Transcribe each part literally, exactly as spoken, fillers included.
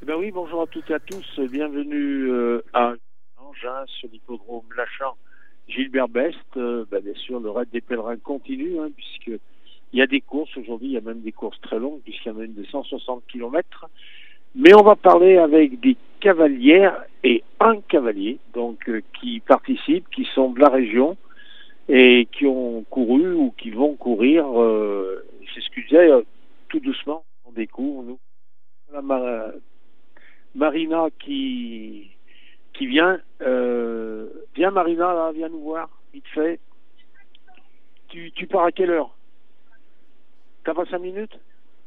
Eh ben oui, bonjour à toutes et à tous. Bienvenue euh, à Angers, sur l'hippodrome Lachan Gilbert Best. Euh, ben bien sûr, le raid des pèlerins continue, hein, puisque il y a des courses aujourd'hui, il y a même des courses très longues, puisqu'il y en a une de cent soixante kilomètres. Mais on va parler avec des cavalières et un cavalier, donc euh, qui participent, qui sont de la région et qui ont couru ou qui vont courir. Euh, c'est ce que je disais, euh, tout doucement, on découvre nous. La Mar- Marina qui qui vient. Euh, viens Marina, là, viens nous voir, vite fait. Tu, tu pars à quelle heure? T'as pas cinq minutes?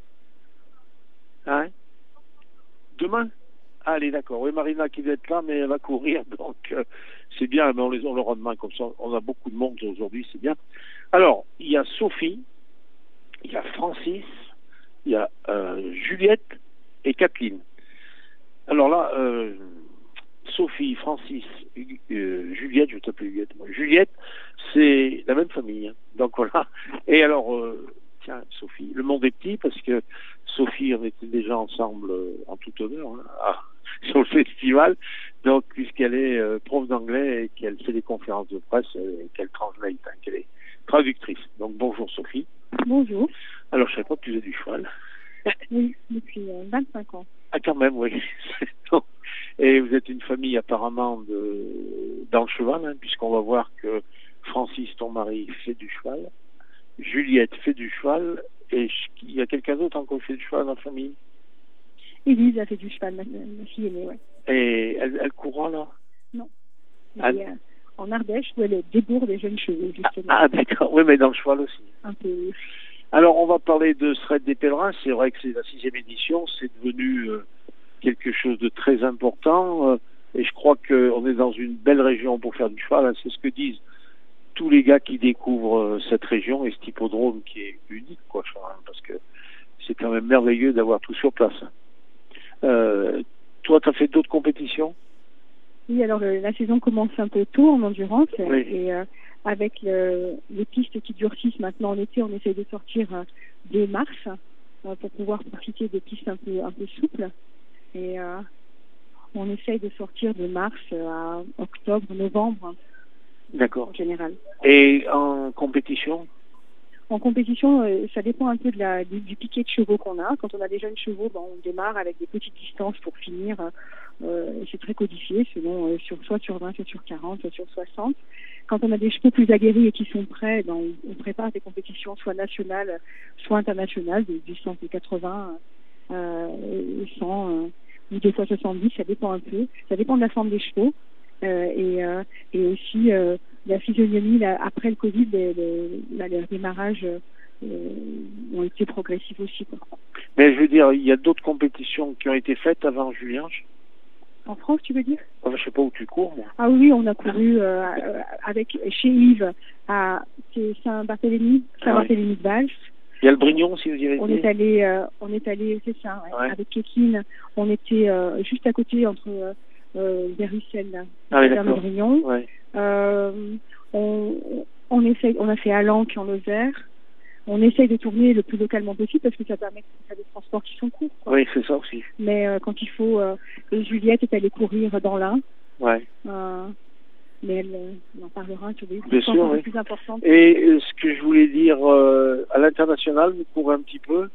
Hein? Demain? Allez, d'accord. Oui, Marina qui va être là, mais elle va courir, donc euh, c'est bien, mais on les on l'aura demain, comme ça, on a beaucoup de monde aujourd'hui, c'est bien. Alors, il y a Sophie, il y a Francis, il y a euh, Juliette et Kathleen. Alors là, euh, Sophie, Francis, euh, Juliette, je vais t'appeler Juliette, moi. Juliette, c'est la même famille, hein. Donc voilà. Et alors, euh, tiens, Sophie, le monde est petit parce que Sophie, on était déjà ensemble euh, en tout honneur, hein, à, sur le festival. Donc, puisqu'elle est euh, prof d'anglais et qu'elle fait des conférences de presse euh, et qu'elle translate, hein, qu'elle est traductrice. Donc, bonjour Sophie. Bonjour. Alors, je ne savais pas que tu faisais du cheval. Oui, depuis euh, vingt-cinq ans. Ah, quand même, oui. Et vous êtes une famille apparemment de dans le cheval, hein, puisqu'on va voir que Francis, ton mari, fait du cheval. Juliette fait du cheval. Et il y a quelqu'un d'autre encore qui fait du cheval dans la famille? Élise a fait du cheval, ma, ma fille aînée, ouais. Et elle, elle courra, là? Non. Elle... Et, euh, en Ardèche, où elle débourre des jeunes chevaux, justement. Ah, ah d'accord. Oui, mais dans le cheval aussi. Un peu. Alors, on va parler de ce raid des pèlerins. C'est vrai que c'est la sixième édition. C'est devenu euh, quelque chose de très important. Euh, et je crois qu'on est dans une belle région pour faire du cheval. Hein. C'est ce que disent tous les gars qui découvrent euh, cette région et cet hippodrome qui est unique, quoi, hein, parce que c'est quand même merveilleux d'avoir tout sur place. Euh, toi, tu as fait d'autres compétitions? Oui, alors le, la saison commence un peu tôt en endurance. Oui. Et euh, avec le, les pistes qui durcissent maintenant en été, on essaye de sortir euh, dès mars euh, pour pouvoir profiter des pistes un peu, un peu souples. Et euh, on essaye de sortir de mars à octobre, novembre. D'accord. En général. Et en compétition? En compétition, euh, ça dépend un peu de la, du, du piquet de chevaux qu'on a. Quand on a des jeunes chevaux, ben, on démarre avec des petites distances pour finir. Euh, c'est très codifié, selon euh, sur, soit sur vingt, soit sur quarante, soit sur soixante. Quand on a des chevaux plus aguerris et qui sont prêts, ben, on, on prépare des compétitions soit nationales, soit internationales, des, des cent quatre-vingts, euh, cent, euh, ou des fois soixante-dix, ça dépend un peu. Ça dépend de la forme des chevaux. Euh, et, euh, et aussi euh, la physionomie là, après le Covid, les, les, là, les démarrages euh, ont été progressifs aussi, quoi. Mais je veux dire, il y a d'autres compétitions qui ont été faites avant Julien? En France, tu veux dire? Enfin, je sais pas où tu cours, moi. Ah oui, on a couru euh, avec chez Yves à Saint-Barthélemy, Saint-Barthélemy de Valls. Il y a le Brignon, si vous y avez On dit. est allé, euh, on est allé, c'est ça, ouais, ouais. Avec Kékine. On était euh, juste à côté entre euh, Euh, vers Russell, là, ah, oui, vers le Brignon. Ouais. Euh, on, on, essaye, on a fait Alenc en Lozère. On essaye de tourner le plus localement possible parce que ça permet de faire des transports qui sont courts, quoi. Oui, c'est ça aussi. Mais euh, quand il faut, euh, Juliette est allée courir dans l'Ain. Ouais. Euh, mais elle, elle en parlera sur des Bien sûr, oui. plus importantes. Et euh, ce que je voulais dire, euh, à l'international, vous courez un petit peu?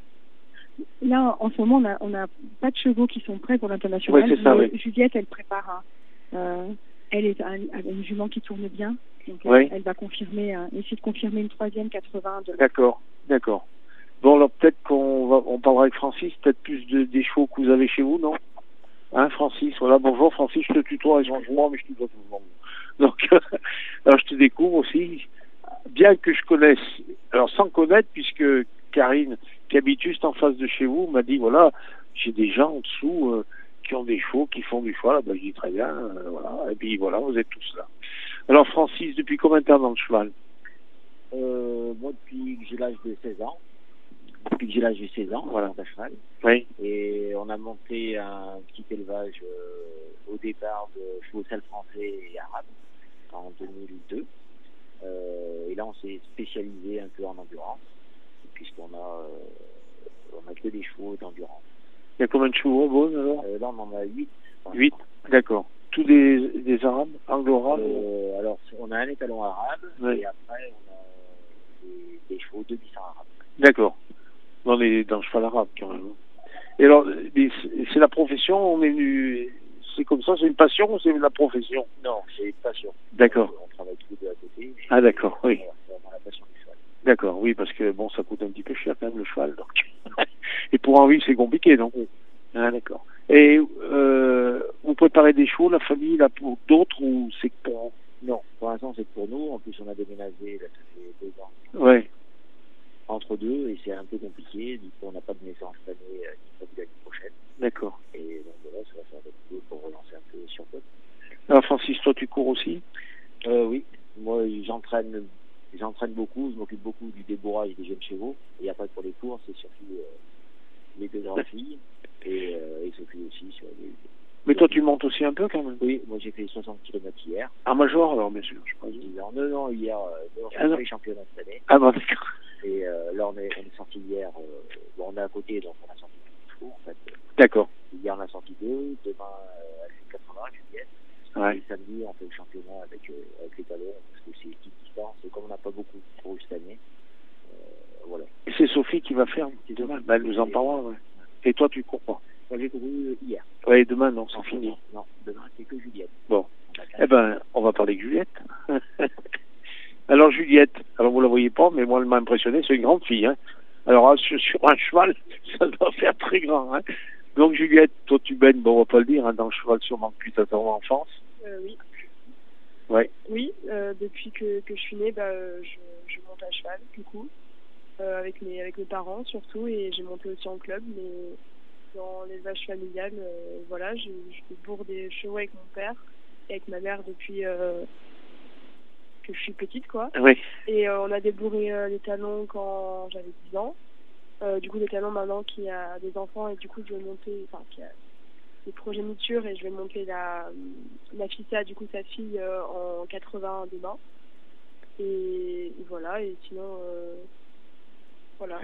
Là, en ce moment, on n'a on a pas de chevaux qui sont prêts pour l'international. Oui, c'est ça, oui. Juliette, elle prépare un, euh, elle est un, une jument qui tourne bien. Donc oui. elle, elle va confirmer, euh, essayer de confirmer une troisième quatre-vingts. De... D'accord, d'accord. Bon, alors peut-être qu'on va, on parlera avec Francis, peut-être plus de, des chevaux que vous avez chez vous, non? Hein, Francis, voilà, bonjour Francis, je te tutoie étrangement, mais je te tutoie tout le monde. Donc, alors je te découvre aussi, bien que je connaisse, alors sans connaître, puisque Karine, qui habite juste en face de chez vous, m'a dit, voilà, j'ai des gens en dessous euh, qui ont des chevaux, qui font du cheval. Ben, je dis très bien, euh, voilà, et puis voilà, vous êtes tous là. Alors Francis, depuis combien de temps dans le cheval? euh, Moi, depuis que j'ai l'âge de seize ans. Depuis que j'ai l'âge de seize ans, voilà, à cheval. Oui. Et on a monté un petit élevage euh, au départ de chevaux sales français et arabes en deux mille deux. Euh, et là, on s'est spécialisé un peu en endurance, puisqu'on a, euh, on a que des chevaux d'endurance. Il y a combien de chevaux, Beaune, alors? Euh, là, on en a huit. Huit, d'accord. Tous des, des arabes, anglo-arabes? Euh, alors, on a un étalon arabe, ouais. Et après, on a des, des chevaux de dix ans arabes. D'accord. Dans les, dans le cheval arabe, quand même. Et alors, c'est la profession, on est venu, c'est comme ça, c'est une passion ou c'est la profession? Non, c'est une passion. D'accord. On, on travaille tous les deux à côté. Ah, d'accord, oui. C'est vraiment la passion du cheval. D'accord, oui, parce que bon, ça coûte un petit peu cher quand même le cheval, donc. Et pour en vivre, c'est compliqué, donc. Oui. Ah, d'accord. Et euh, vous préparez des chevaux, la famille, là, pour d'autres, ou c'est que pour... Non, pour l'instant, c'est pour nous. En plus, on a déménagé, là, ça fait deux ans. Ouais. Entre deux, et c'est un peu compliqué. Du coup, on n'a pas de naissance cette année, euh, ni pas l'année prochaine. D'accord. Et donc, voilà, ça va faire des coups pour relancer un peu sur côte. Alors, Francis, toi, tu cours aussi? euh, Oui. Moi, j'entraîne j'entraîne beaucoup. Je m'occupe beaucoup du débourrage des jeunes chevaux. Et après, pour les cours, c'est surtout euh, les deux grandes filles. Et, euh, et Sophie aussi sur les... Mais toi, tu montes aussi un peu quand même? Oui, moi j'ai fait soixante kilomètres hier. Ah, major alors, bien sûr, je pense. Non, non, hier, euh, on ah, a fait les championnats cette année. Ah, bon, d'accord. Et euh, là, on est, on est sorti hier, euh, bon, on est à côté, donc on a sorti tout fou, en fait. D'accord. Hier, on a sorti deux, demain, euh, elle fait quatre-vingts, Juliette. Ouais. Et samedi, on fait le championnat avec, euh, avec les talons, parce que c'est une petite distance, et comme on n'a pas beaucoup couru cette année, euh, voilà. Et c'est Sophie qui va faire demain? Bah, elle nous en parlera, ouais. Et toi, tu cours pas? Moi, j'ai couru hier. Oui, demain, non, c'est fini. Non, non, demain, c'est que Juliette. Bon. Eh ben, on va parler de Juliette. Alors, Juliette, alors vous la voyez pas, mais moi, elle m'a impressionné, c'est une grande fille, hein. Alors, sur, sur un cheval, ça doit faire très grand, hein. Donc, Juliette, toi, tu baignes, bon, on va pas le dire, hein, dans le cheval sûrement depuis ta enfance. Euh, oui. Ouais. Oui, euh, depuis que, que je suis née, bah, je, je monte à cheval, du coup, euh, avec, mes, avec mes parents surtout, et j'ai monté aussi en club, mais dans l'élevage familial, euh, voilà, je, je bourre des chevaux avec mon père et avec ma mère depuis euh, que je suis petite, quoi. Oui. Et euh, on a débourré euh, les talons quand j'avais dix ans. Euh, du coup, les talons maintenant qui a des enfants, et du coup, je vais monter, enfin, qui a des progénitures, et je vais monter la, la Fissa, du coup, sa fille, euh, en quatre-vingts demain. Et, et voilà, et sinon, euh, voilà.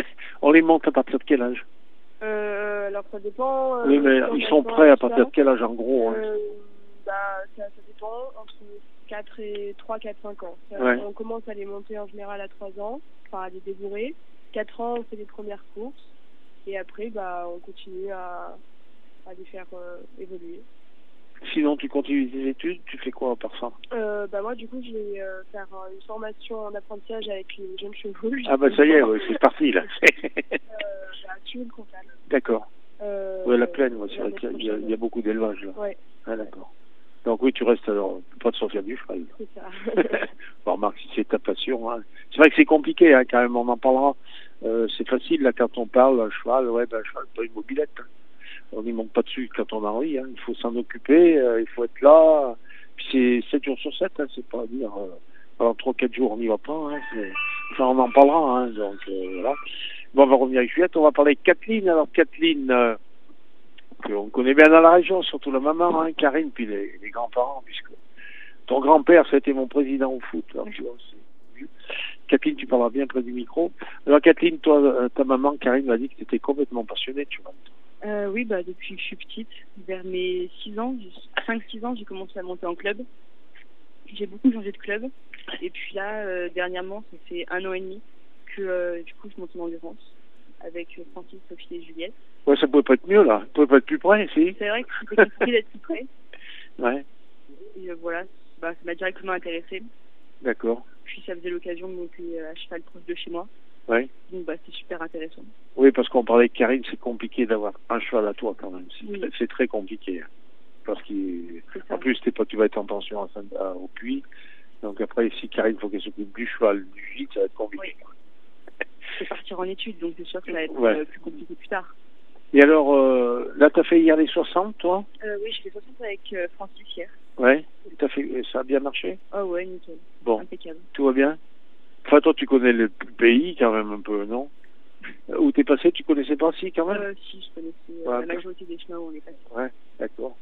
On les monte à partir de quel âge? Euh, alors ça dépend. Euh, oui, mais ils sont prêts à partir de quel âge en gros? Hein? euh, bah, ça, ça dépend, entre quatre et trois, quatre, cinq ans. Ça, ouais. On commence à les monter en général à trois ans, enfin à les débourrer. quatre ans, on fait les premières courses. Et après, bah, on continue à, à les faire euh, évoluer. Sinon, tu continues tes études, tu fais quoi à part ça? euh, bah, Moi, du coup, je vais euh, faire euh, une formation en apprentissage avec les jeunes chevaux. Ah bah ça y est, ouais, c'est parti là. euh, bah, tuer le comptable. D'accord. Euh, ouais, la plaine, ouais, c'est vrai qu'il y, a, il y a beaucoup d'élevage là. Ouais. Ah d'accord. Donc oui, tu restes alors pas de sortir du cheval. C'est ça. Bon, remarque, si c'est ta passion. Hein. C'est vrai que c'est compliqué hein, quand même, on en parlera. Euh, c'est facile là quand on parle, un cheval, ouais, ben un cheval, pas une mobilette. Hein. On n'y monte pas dessus quand on a envie. Hein. Il faut s'en occuper, euh, il faut être là. Puis c'est sept jours sur sept, hein, c'est pas à dire. Euh, alors trois quatre jours on n'y va pas. Hein, enfin, on en parlera. Hein, donc euh, voilà. Bon, on va revenir avec Juliette. On va parler de Kathleen. Alors Kathleen, euh, qu'on connaît bien dans la région, surtout la maman, hein, Karine, puis les, les grands-parents, puisque ton grand-père, c'était mon président au foot. Alors, tu vois, c'est... Kathleen, tu parleras bien près du micro. Alors Kathleen, toi, ta maman, Karine, m'a dit que tu étais complètement passionnée, tu vois. Euh, oui, bah, depuis que je suis petite, vers mes six ans, cinq six ans, j'ai commencé à monter en club. J'ai beaucoup changé de club. Et puis là, euh, dernièrement, ça fait un an et demi que euh, du coup, je monte en endurance avec Francis, Sophie et Juliette. Ouais, ça pouvait pas être mieux, là. Ça pouvait pas être plus près, si. C'est vrai que c'était compliqué d'être plus près. Ouais. Et euh, voilà, bah, ça m'a directement intéressée. D'accord. Puis ça faisait l'occasion de monter à cheval proche de chez moi. Ouais. Donc bah, c'est super intéressant. Oui, parce qu'on parlait de Karine, c'est compliqué d'avoir un cheval à toi quand même. C'est, oui. c'est très compliqué. Parce qu'en plus, t'es pas, tu vas être en pension à Saint, à, au Puy. Donc après, si Karine, il faut qu'elle s'occupe du cheval, du gîte, ça va être compliqué. Oui. Je vais partir en études, donc c'est sûr que ça va être ouais. euh, plus compliqué plus tard. Et alors, euh, là, t'as fait hier les soixante, toi? euh, Oui, j'ai fait soixante avec euh, Francis hier. Ouais. T'as fait, ça a bien marché? Oh ouais, nickel. Bon. Impeccable. Tout va bien? Enfin, toi, tu connais le pays quand même un peu, non? Où t'es passé, tu connaissais pas, si, quand même? euh, Si, je connaissais euh, ouais, la majorité des chemins où on est passé. Ouais, d'accord.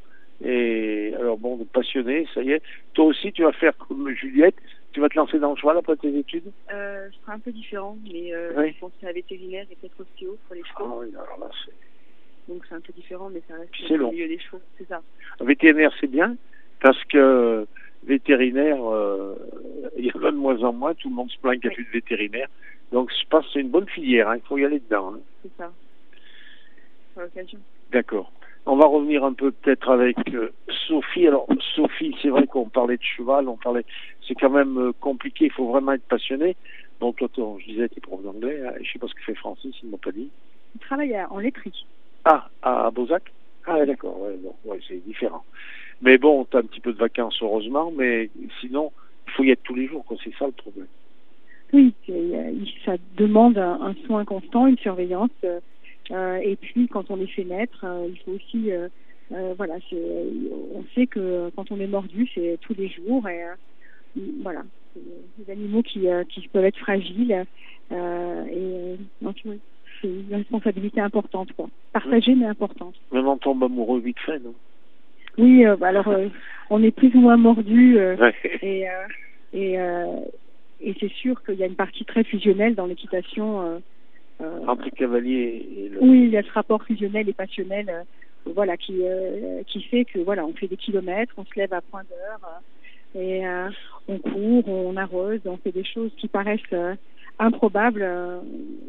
Et alors, bon, passionné, ça y est. Toi aussi, tu vas faire comme Juliette, tu vas te lancer dans le cheval après tes études? euh, Ce sera un peu différent, mais euh, oui. je pense à vétérinaire et peut-être ostéo pour les chevaux. Ah oui, alors là, c'est... Donc c'est un peu différent, mais ça reste C'est long. au milieu des chevaux, c'est ça. Vétérinaire, c'est bien, parce que vétérinaire, euh, il y en a de moins en moins, tout le monde se plaint qu'il n'y a Oui. plus de vétérinaire. Donc je pense que c'est une bonne filière, hein, il faut y aller dedans. Hein. C'est ça. Pour l'occasion. D'accord. On va revenir un peu peut-être avec euh, Sophie. Alors Sophie, c'est vrai qu'on parlait de cheval, on parlait, c'est quand même euh, compliqué, il faut vraiment être passionné. Donc toi, toi, je disais, tu es prof d'anglais, hein, je sais pas ce que fait Francis, il ne m'a pas dit. Il travaille à- en laiterie. Ah, à Beauzac. Ah ouais, d'accord, ouais, non, ouais, c'est différent. Mais bon, tu as un petit peu de vacances heureusement, mais sinon, il faut y être tous les jours, quoi, c'est ça le problème. Oui, c'est, euh, il- ça demande un, un soin constant, une surveillance. euh, euh, et puis, quand on les fait naître, euh, il faut aussi, euh, euh, voilà, c'est, on sait que quand on est mordu, c'est tous les jours. Et euh, voilà, c'est des animaux qui, euh, qui peuvent être fragiles. Euh, et euh, donc, oui, c'est une responsabilité importante, quoi. Partagée, mais importante. Même on tombe amoureux vite fait, non? Oui, euh, alors, euh, on est plus ou moins mordu. Euh, Ouais. et euh, et, euh, et c'est sûr qu'il y a une partie très fusionnelle dans l'équitation. Euh, euh, Entre cavalier et le... oui, il y a ce rapport fusionnel et passionnel, euh, voilà, qui euh, qui fait que voilà, on fait des kilomètres, on se lève à point d'heure euh, et euh, on court, on arrose, on fait des choses qui paraissent euh, improbables euh,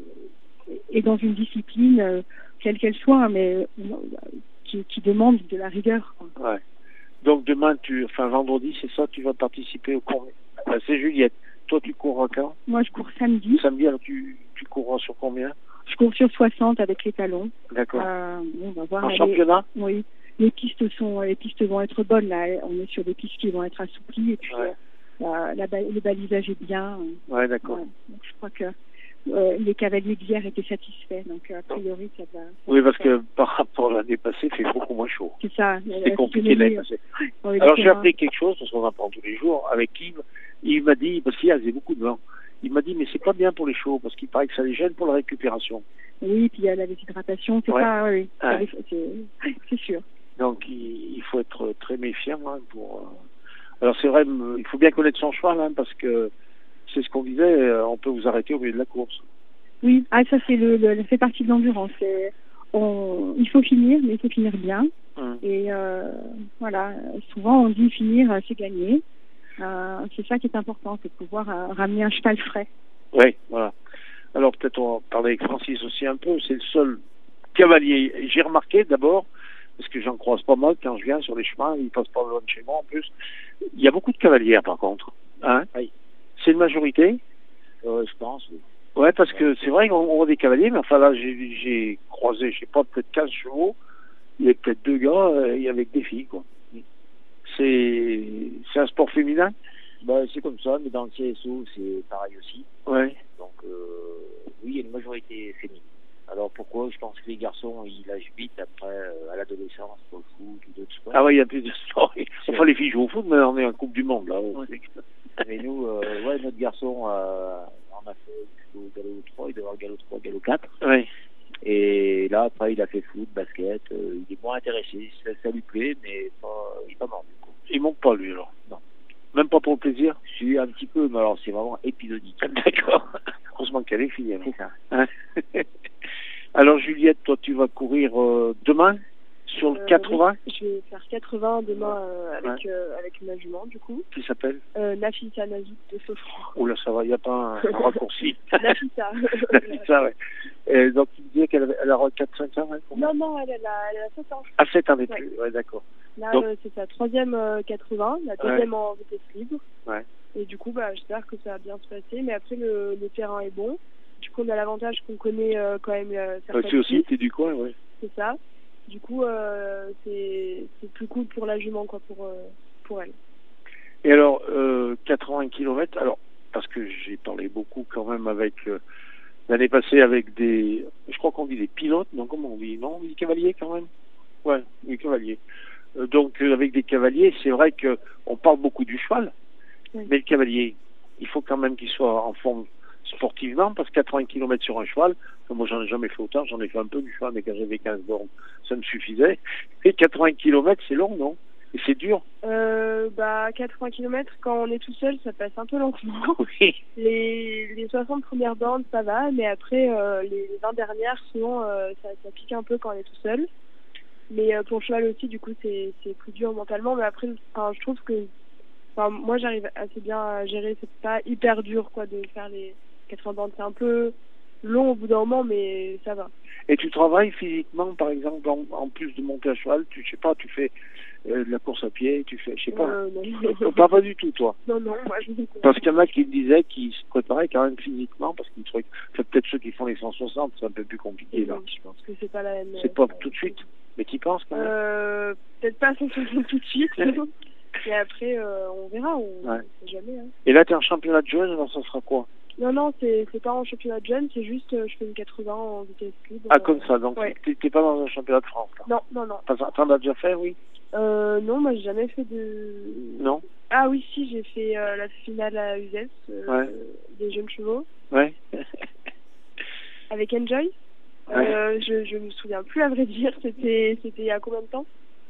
et dans une discipline euh, quelle qu'elle soit, mais euh, qui, qui demande de la rigueur, quoi. Ouais. Donc demain, tu, enfin vendredi, c'est ça, tu vas participer au cours. Ah, c'est Juliette. Toi, tu cours quand? Moi, je cours samedi. Samedi, alors tu, tu courras sur combien? Je cours sur soixante avec les talons. D'accord. Euh, on va voir. En les- championnat? Oui. Les pistes sont, les pistes vont être bonnes là. On est sur des pistes qui vont être assouplies et puis Ouais. euh, la, la ba- le balisage est bien. Ouais, d'accord. Ouais. Donc, je crois que euh, les cavaliers d'hier étaient satisfaits. Donc a priori, ça va. ça Oui, va parce faire. que par rapport à l'année passée, il fait beaucoup moins chaud. C'est ça. C'est euh, compliqué l'année euh, passée. oui, Alors j'ai exactement. appris quelque chose, parce qu'on apprend tous les jours, avec Yves. Il m'a dit, parce qu'il y avait beaucoup de vent, il m'a dit, mais c'est pas bien pour les chevaux, parce qu'il paraît que ça les gêne pour la récupération. Oui, puis il y a la déshydratation. C'est Ouais. pas. Oui, Ouais. oui. C'est c'est sûr. Donc il, il faut être très méfiant hein, pour. euh, Alors c'est vrai, me- il faut bien connaître son cheval, hein, parce que c'est ce qu'on disait, euh, on peut vous arrêter au milieu de la course. Oui, ah, ça c'est le, le, ça fait partie de l'endurance. C'est- On, il faut finir, mais il faut finir bien. Hum. Et euh, voilà, souvent on dit finir, euh, c'est gagner. Euh, c'est ça qui est important, c'est de pouvoir euh, ramener un cheval frais. Oui, voilà. Alors peut-être on va parler avec Francis aussi un peu. C'est le seul cavalier. J'ai remarqué d'abord, parce que j'en croise pas mal quand je viens sur les chemins, ils passent pas loin de chez moi en plus. Il y a beaucoup de cavalières par contre. Hein? Oui. C'est une majorité? Euh, je pense, oui. Ouais, parce que c'est vrai qu'on on voit des cavaliers, mais enfin là j'ai j'ai croisé, je sais pas, peut-être quinze chevaux. Il y a peut-être deux gars euh, et avec des filles, quoi. C'est c'est un sport féminin? Bah, c'est comme ça, mais dans le C S O, c'est pareil aussi. Ouais. Donc, euh, oui, il y a une majorité féminine. Alors pourquoi? Je pense que les garçons, ils lâchent vite après, euh, à l'adolescence, pour le foot ou d'autres sports. Ah ouais, il y a plus de sport. Enfin, les filles jouent au foot, mais on est en Coupe du Monde, là. Ouais. Mais nous, euh, ouais, notre garçon, euh, on a fait au galop trois, il doit avoir galop trois, galop quatre. Oui. Et là, après, il a fait foot, basket, euh, il est moins intéressé, ça, ça lui plaît, mais pas, il est pas mordu, quoi. Il monte pas, lui, alors? Non. Même pas pour le plaisir? Je suis un petit peu, mais alors c'est vraiment épisodique. D'accord. Heureusement qu'elle est fille, alors. C'est ça. Hein? Alors, Juliette, toi, tu vas courir euh, demain sur le Euh, quatre-vingts? oui, je vais faire quatre-vingts demain euh, avec, Ouais. euh, avec ma jument, du coup. Qui s'appelle? Euh, Nafisa Nazout de Sofran. Oh là, ça va, il n'y a pas un, un raccourci. Nafisa. ça, ouais. Et donc, tu me disais qu'elle avait, elle aura quatre cinq ans, hein, combien? Non, non, elle, elle, a, elle a sept ans. Ah, sept ans et Ouais. plus, ouais, d'accord. Là, Donc- euh, c'est sa troisième euh, quatre-vingts, la deuxième en vitesse libre. Ouais. Et du coup, bah, j'espère que ça va bien se passer. Mais après, le, le terrain est bon. Du coup, on a l'avantage qu'on connaît euh, quand même euh, Ouais, certaines tu aussi, pistes, t'es du coin, ouais. c'est ça. Du coup, euh, c'est c'est plus cool pour la jument, quoi, pour, euh, pour elle. Et alors, euh, quatre-vingts kilomètres, alors, parce que j'ai parlé beaucoup quand même avec, euh, l'année passée avec des, je crois qu'on dit des pilotes, non, comment on dit? Non, on dit cavaliers quand même? Ouais, des cavaliers. Euh, donc, euh, avec des cavaliers, c'est vrai que on parle beaucoup du cheval, Oui. mais le cavalier, il faut quand même qu'il soit en forme sportivement, parce que quatre-vingts kilomètres sur un cheval, moi j'en ai jamais fait autant, j'en ai fait un peu du cheval, mais quand j'avais quinze bornes, ça me suffisait. Et quatre-vingts kilomètres, c'est long, non? Et c'est dur. Euh, bah, quatre-vingts kilomètres, quand on est tout seul, ça passe un peu lentement. Oui. Les, les soixante premières bornes, ça va, mais après, euh, les, les vingt dernières, souvent, euh, ça, ça pique un peu quand on est tout seul. Mais euh, pour le cheval aussi, du coup, c'est c'est plus dur mentalement. Mais après, enfin, je trouve que enfin, moi, j'arrive assez bien à gérer. C'est pas hyper dur quoi, de faire les quatre-vingts bornes. C'est un peu long au bout d'un moment, mais ça va. Et tu travailles physiquement, par exemple, en, en plus de monter à cheval, tu je sais pas, tu fais euh, de la course à pied, tu fais, je sais pas. Euh, non. Donc, pas, pas du tout, toi. Non, non, moi je me Parce qu'il y en a qui me disaient qu'ils se préparaient quand même physiquement, parce qu'ils trouvaient, c'est peut-être ceux qui font les cent soixante, c'est un peu plus compliqué là. Je pense que c'est pas la même. C'est pas tout de suite, mais tu penses quand même. Euh, peut-être pas cent soixante tout de suite. Et après, euh, on verra, on Ouais. ne sait jamais. Hein. Et là, tu es en championnat de jeunes, alors ça sera quoi? Non, non, c'est c'est pas en championnat de jeunes, c'est juste euh, je fais une quatre-vingts en vitesse libre. Ah, comme ça, donc ouais. t'es t'es pas dans un championnat de France là. Non, non, non. T'en t'en as déjà fait, oui? Euh, non, moi j'ai jamais fait de... Non? Ah oui, si, j'ai fait euh, la finale à U S, euh, Ouais. des jeunes chevaux, Ouais. avec Enjoy. Ouais. Euh, je, je me souviens plus à vrai dire, c'était c'était il y a combien de temps?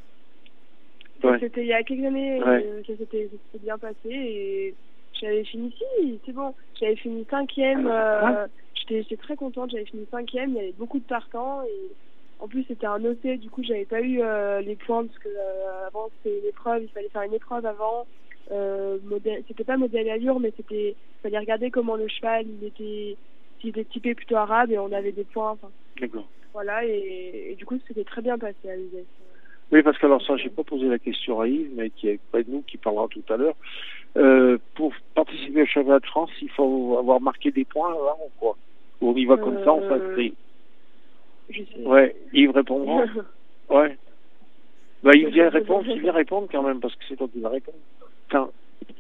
Ouais. C'était il y a quelques années, Ouais. euh, ça s'était ça s'était bien passé et j'avais fini, si, c'est bon, j'avais fini cinquième, euh, Ouais. j'étais j'étais très contente, j'avais fini cinquième, il y avait beaucoup de partants et en plus c'était un O C, du coup j'avais pas eu euh, les points parce que euh, avant c'était une épreuve, il fallait faire une épreuve avant, euh, modèle, c'était pas modèle allure mais c'était, il fallait regarder comment le cheval il était, s'il était typé plutôt arabe et on avait des points, enfin D'accord. voilà et, et du coup c'était très bien passé à l'U S. Oui, parce que alors ça, j'ai pas posé la question à Yves, mais qui est près de nous, qui parlera tout à l'heure. Euh, pour participer au championnat de France, il faut avoir marqué des points avant ou quoi? Ou on y va comme Euh, ça, on s'inscrit? Je sais. Ouais, Yves répondra. Ouais. Bah, Yves vient répondre, il vient répondre quand même, parce que c'est toi qui vas répondre. Tiens.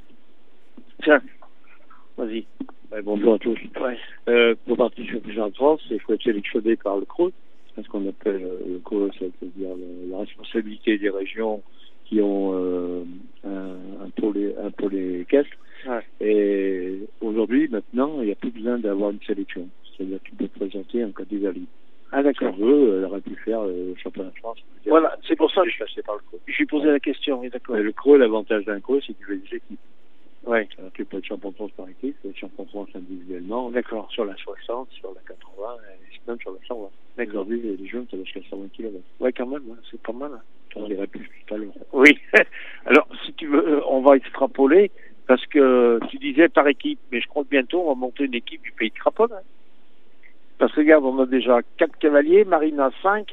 Tiens. Vas-y. Ouais, bonjour à tous. Ouais. Euh, pour participer au championnat de France, il faut être sélectionné par le C R O, ce qu'on appelle euh, le C R O, c'est-à-dire la, la responsabilité des régions qui ont euh, un, un pôle un pôle équestre. Ouais. Et aujourd'hui, maintenant, il n'y a plus besoin d'avoir une sélection. C'est-à-dire que tu peux te présenter en cas d'égalité. Ah, d'accord. Si on veut, elle aurait pu faire le championnat de France. Voilà, c'est pour ça que je, passé par le C R O. je lui posé la question, oui, d'accord. Mais le C R O, l'avantage d'un C R O, c'est qu'il veut des équipes. Ouais. Alors, tu peux être champion de France par équipe, tu peux être champion de France individuellement, D'accord. sur la soixante, sur la quatre-vingts, et même sur la cent vingt. D'accord. Aujourd'hui, les jeunes, ça va jusqu'à cent vingt kilomètres. Ouais, quand même, hein, c'est pas mal. Hein. On dirait plus tout à l'heure. Oui. Alors, si tu veux, euh, on va extrapoler, parce que tu disais par équipe, mais je crois que bientôt, on va monter une équipe du Pays de Craponne. Hein. Parce que regarde, on a déjà quatre cavaliers, Marina cinq,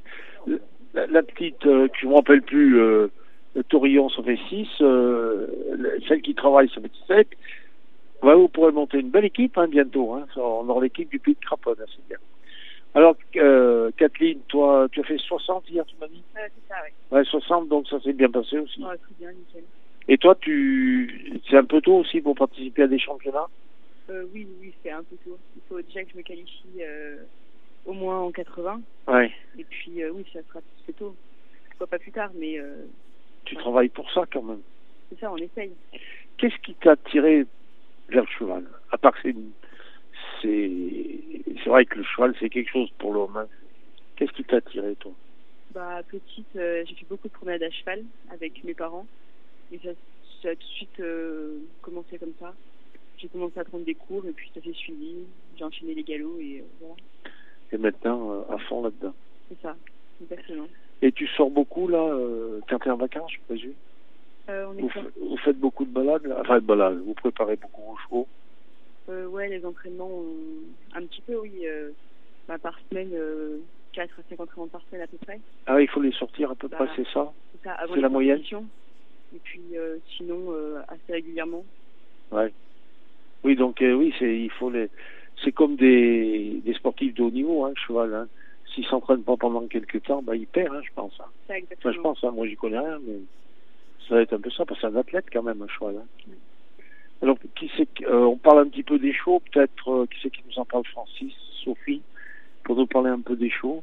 la, la petite, euh, que je ne me rappelle plus, euh, le Taurillon, ça fait six, euh, celle qui travaille, ça fait sept. Ouais, vous pourrez monter une belle équipe hein, bientôt. Hein. On aura l'équipe du Pays de Craponne, hein, c'est bien. Alors, euh, Kathleen, toi, tu as fait soixante hier, tu m'as dit? Ouais, c'est ça, ouais. Ouais, soixante, donc ça s'est bien passé aussi. Ouais, très bien, nickel. Et toi, tu, c'est un peu tôt aussi pour participer à des championnats? Euh, oui, oui, c'est un peu tôt. Il faut déjà que je me qualifie euh, au moins en quatre-vingts. Ouais. Et puis, euh, oui, ça sera c'est tôt. Pourquoi pas plus tard, mais... Euh, tu ouais. travailles pour ça quand même. C'est ça, on essaye. Qu'est-ce qui t'a attiré vers le cheval? À part que c'est, une... c'est, c'est vrai que le cheval c'est quelque chose pour l'homme. Hein. Qu'est-ce qui t'a attiré toi? Bah, petite, euh, j'ai fait beaucoup de promenades à cheval avec mes parents. Et ça, ça a tout de suite euh, commencé comme ça. J'ai commencé à prendre des cours et puis ça s'est suivi. J'ai enchaîné les galops et euh, voilà. Et maintenant, euh, à fond là-dedans. C'est ça, exactement. Et tu sors beaucoup là, euh, quand t'es en vacances, je présume? Euh, on est vous, quoi f- vous faites beaucoup de balades là? Enfin, de balades, vous préparez beaucoup vos chevaux? euh, Ouais, les entraînements, on... un petit peu, oui. Euh, bah, par semaine, euh, quatre à cinq entraînements par semaine à peu près. Ah, il faut les sortir à peu Bah, près, c'est ça? C'est ça, avant C'est les la moyenne? compétitions. Et puis euh, sinon, euh, assez régulièrement. Ouais. Oui, donc euh, oui, c'est il faut les. C'est comme des, des sportifs de haut niveau, hein, le cheval. Hein. S'ils s'entraînent pas pendant quelques temps, bah ils perdent, hein, je pense. Hein. Ça, exactement. Enfin, je pense, hein, moi j'y connais rien, mais ça va être un peu ça, parce que c'est un athlète quand même, un cheval. Hein. Oui. Alors, qui c'est que, euh, on parle un petit peu des chevaux, peut-être. Euh, qui c'est qui nous en parle? Francis, Sophie, pour nous parler un peu des chevaux.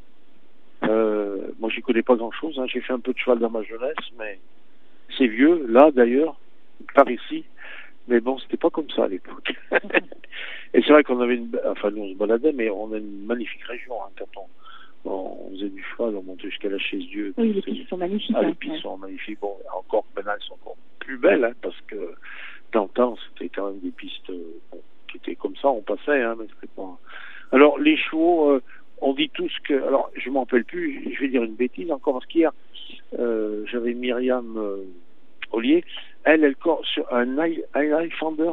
Euh, moi, j'y connais pas grand-chose. Hein. J'ai fait un peu de cheval dans ma jeunesse, mais c'est vieux, là d'ailleurs, par ici. Mais bon, c'était pas comme ça à l'époque. Et c'est vrai qu'on avait une, enfin nous on se baladait, mais on a une magnifique région hein, quand on, bon, on faisait du cheval, on montait jusqu'à la chaise Dieu. Oui, les pistes sont magnifiques. Ah, hein, les pistes ouais. sont magnifiques. Bon, encore maintenant, elles sont encore plus belles, hein, parce que dans le temps, c'était quand même des pistes bon, qui étaient comme ça, on passait, hein, mais c'était pas... Alors, les chevaux, euh, on dit tous que... Alors, je m'en rappelle plus, je vais dire une bêtise encore, parce qu'hier, euh, j'avais Myriam euh, Ollier, elle, elle court sur un Highlander,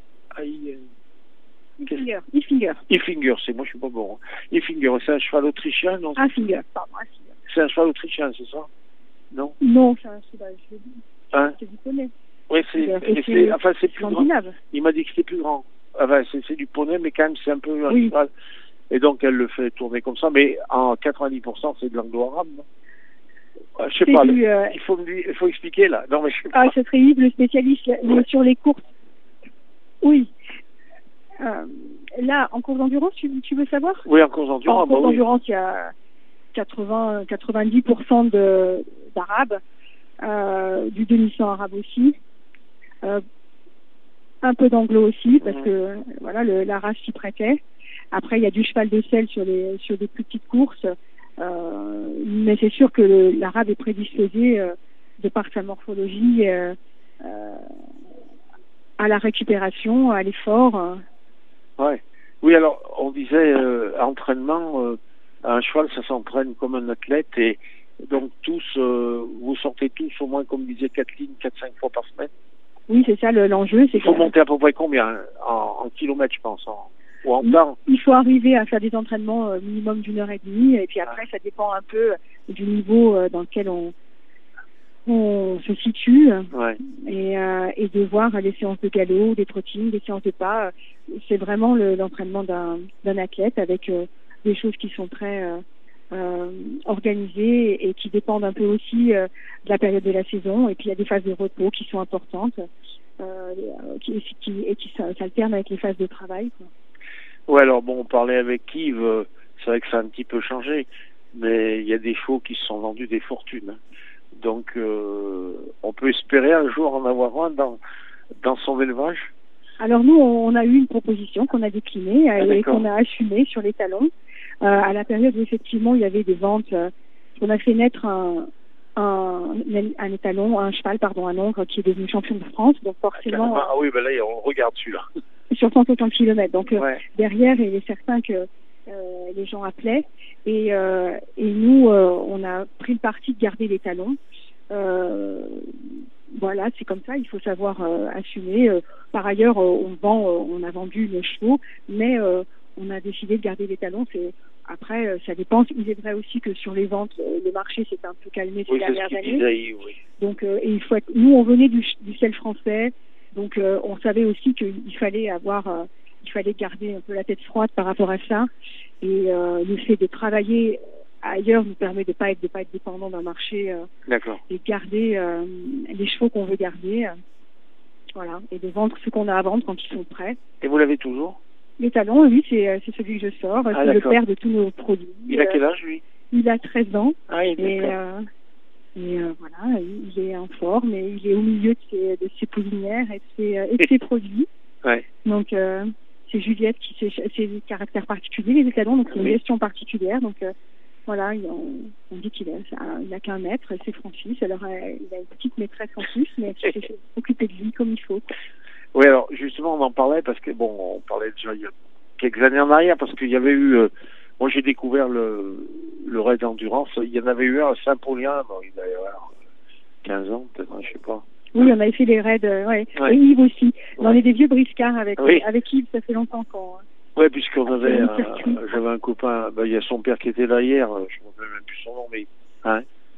Iffinger, Iffinger. Iffinger, c'est moi, je suis pas bon. Hein. Iffinger, c'est un cheval autrichien, non? Ah, Finger, pardon, ah, Finger. C'est un cheval autrichien, c'est ça? Non? Non, c'est un cheval, je dis. Hein? C'est du poney. Oui, c'est, c'est, c'est, enfin, c'est plus grand. Il m'a dit que c'était plus grand. Enfin, c'est, c'est du poney, mais quand même, c'est un peu un oui. cheval. Et donc, elle le fait tourner comme ça, mais en quatre-vingt-dix pour cent, c'est de l'anglo-arabe, non? Je sais c'est pas, du, le, euh... il, faut me, il faut expliquer, là. Non, mais je sais ah, pas. ce serait Yves, le spécialiste ouais. sur les courses. Oui. Euh, là, en course d'endurance, tu, tu veux savoir? Oui, en course d'endurance. En course bah, d'endurance, oui. il y a quatre-vingts à quatre-vingt-dix pour cent de, d'arabes, euh, du demi-sang arabe aussi, euh, un peu d'anglo aussi, parce mmh. que voilà, le, la race s'y prêtait. Après, il y a du cheval de selle sur, les, sur des plus petites courses, euh, mais c'est sûr que le, l'arabe est prédisposé, euh, de par sa morphologie, euh, euh, à la récupération, à l'effort. Euh. Ouais. Oui, alors, on disait, euh, entraînement, euh, un cheval, ça s'entraîne comme un athlète, et donc tous, euh, vous sortez tous au moins, comme disait Kathleen, quatre cinq fois par semaine. Oui, c'est ça le, l'enjeu. C'est il faut que, monter à peu près combien en, en kilomètres, je pense, en, ou en temps? Il faut arriver à faire des entraînements euh, minimum d'une heure et demie, et puis après, ah. ça dépend un peu du niveau euh, dans lequel on, on se situe, ouais. et, euh, et de voir des séances de galop, des trottines, des séances de pas. C'est vraiment le, l'entraînement d'un, d'un athlète avec euh, des choses qui sont très euh, euh, organisées et qui dépendent un peu aussi euh, de la période de la saison. Et puis il y a des phases de repos qui sont importantes euh, qui, qui, et qui s'alternent avec les phases de travail, quoi. Ouais, alors bon, on parlait avec Yves, euh, c'est vrai que ça a un petit peu changé, mais il y a des chevaux qui se sont vendus des fortunes. Hein. Donc, euh, on peut espérer un jour en avoir un dans, dans son élevage. Alors nous, on a eu une proposition qu'on a déclinée ah, et qu'on a assumée sur les talons. Euh, à la période où effectivement il y avait des ventes, euh, on a fait naître un, un, un étalon, un cheval, pardon, un ogre qui est devenu champion de France. Donc forcément... Ah, ah oui, ben là, on regarde celui-là. Sur cent cinquante kilomètres. Donc ouais. euh, derrière, il est certain que euh, les gens appelaient. Et, euh, et nous, euh, on a pris le parti de garder les talons. Euh, voilà, c'est comme ça, il faut savoir euh, assumer. Euh, par ailleurs, euh, on vend, euh, on a vendu nos chevaux, mais euh, on a décidé de garder les talons. C'est après, euh, ça dépend. Il est vrai aussi que sur les ventes, euh, le marché s'est un peu calmé ces oui, dernières années. Disait, oui. Donc, euh, et il faut être, nous, on venait du, du sel français, donc euh, on savait aussi qu'il fallait avoir, euh, il fallait garder un peu la tête froide par rapport à ça. Et euh, le fait de travailler ailleurs nous permet de pas être de pas être dépendant d'un marché, euh, D'accord. et de garder euh, les chevaux qu'on veut garder, euh, voilà, et de vendre ce qu'on a à vendre quand ils sont prêts. Et vous l'avez toujours? Les talons, oui, c'est c'est celui que je sors, ah, c'est d'accord. Le père de tous nos produits. Il a quel âge, lui? Il a treize ans. Ah, il et euh, et euh, voilà, il est en forme et il est au milieu de ses de ses poulinières et de ses et de ses produits. Ouais. Donc euh, c'est Juliette qui c'est c'est des caractères particuliers les étalons, donc c'est une oui. gestion particulière, donc euh, voilà, on, on dit qu'il a, il a qu'un maître, c'est Francis. Alors, il a une petite maîtresse en plus, mais qui s'est occupée de lui comme il faut. Oui, alors, justement, on en parlait parce que, bon, on parlait déjà il y a quelques années en arrière, parce qu'il y avait eu, euh, moi j'ai découvert le, le raid d'endurance, il y en avait eu un à Saint-Paulien, bon, il avait avoir quinze ans, peut-être, je sais pas. Oui, on avait fait les raids, euh, ouais. ouais. Et Yves aussi. Ouais. On est des vieux briscards avec, oui. avec Yves, ça fait longtemps qu'on... Oui, puisqu'on avait, un, j'avais un copain, ben, il y a son père qui était là hier, je ne me rappelle même plus son nom, mais, hein,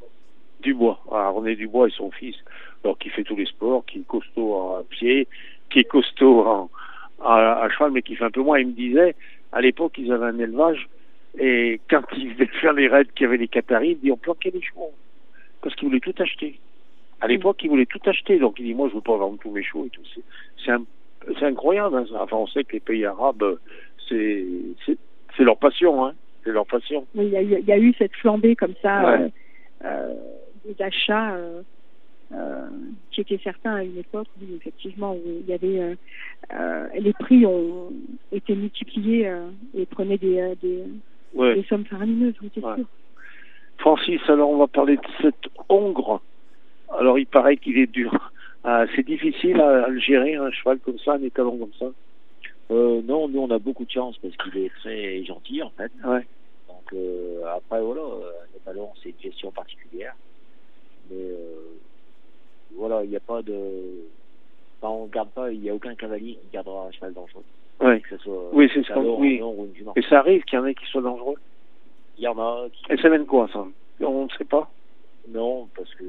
Dubois, ah, René Dubois et son fils, alors qui fait tous les sports, qui est costaud à pied, qui est costaud en, à, à cheval, mais qui fait un peu moins. Il me disait, à l'époque, ils avaient un élevage, et quand ils venaient faire les raids qui avaient les Qataris, ils disaient, on planquait les chevaux, parce qu'ils voulaient tout acheter. À l'époque, ils voulaient tout acheter, donc il dit, moi, je veux pas vendre tous mes chevaux et tout. C'est, c'est un C'est incroyable, hein. Enfin, on sait que les pays arabes, c'est, c'est, c'est leur passion, hein. C'est leur passion. Oui, il y a eu, il y a eu cette flambée comme ça, ouais. euh, euh, des achats, euh, euh, qui étaient certains à une époque, oui, effectivement, où il y avait, euh, euh, les prix ont été multipliés, euh, et prenaient des, euh, des, Ouais. les sommes faramineuses, oui, c'est Ouais. sûr. Francis, alors on va parler de cet Hongre. Alors il paraît qu'il est dur. Ah, c'est difficile à, à le gérer, un cheval comme ça, un étalon comme ça. Euh, non, nous on a beaucoup de chance parce qu'il est très gentil en fait. Ouais. Donc euh, après voilà, euh, un étalon c'est une gestion particulière. Mais euh, voilà, il n'y a pas de. Enfin, on garde pas, il n'y a aucun cavalier qui gardera un cheval dangereux. Ouais. Que ce soit Oui, c'est un ça. étalon, Oui. un Hongre ou une jument. Et ça arrive qu'il y en ait qui soient dangereux. Il y en a qui. Et ça mène quoi, ça? On ne sait pas. Non, parce que